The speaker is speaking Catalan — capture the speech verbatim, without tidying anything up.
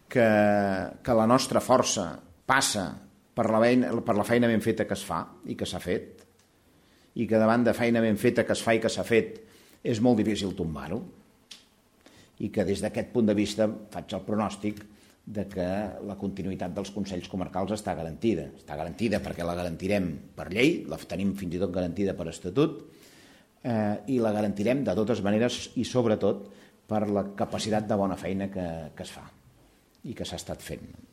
que, que la nostra força passa per la, feina, per la feina ben feta que es fa i que s'ha fet, i que davant de feina ben feta que es fa i que s'ha fet és molt difícil tombar-ho, i que des d'aquest punt de vista faig el pronòstic de que la continuïtat dels Consells Comarcals està garantida. Està garantida perquè la garantirem per llei, la tenim fins i tot garantida per estatut, eh, i la garantirem de totes maneres i sobretot per la capacitat de bona feina que, que es fa i que s'ha estat fent.